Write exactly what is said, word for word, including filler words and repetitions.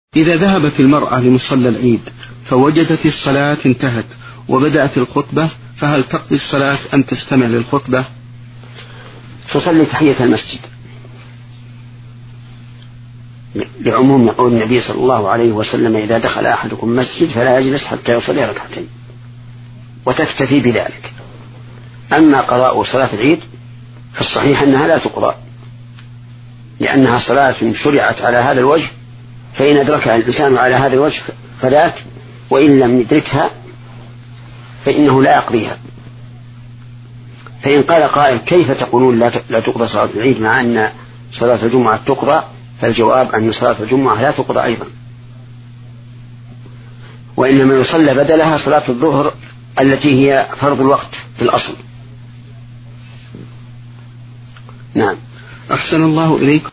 إذا ذهبت المرأة لمصلى العيد فوجدت الصلاة انتهت وبدأت الخطبة، فهل تقضي الصلاة أم تستمع للخطبة؟ تصلي تحية المسجد لعموم قول النبي صلى الله عليه وسلم: إذا دخل أحدكم مسجد فلا يجلس حتى يصلي ركعتين، وتكتفي بذلك. أما قضاء صلاة العيد فالصحيح أنها لا تقضى، لأنها صلاة شرعت على هذا الوجه، فإن أدركها الإنسان على هذا الوجه فذاك، وإن لم يدركها فإنه لا يقضيها. فإن قال قائل: كيف تقولون لا تقضى صلاة العيد مع أن صلاة الجمعة تقضى؟ فالجواب أن صلاة الجمعة لا تقضى أيضا، وإنما يصلى بدلها صلاة الظهر التي هي فرض الوقت في الأصل. نعم. أحسن الله إليكم.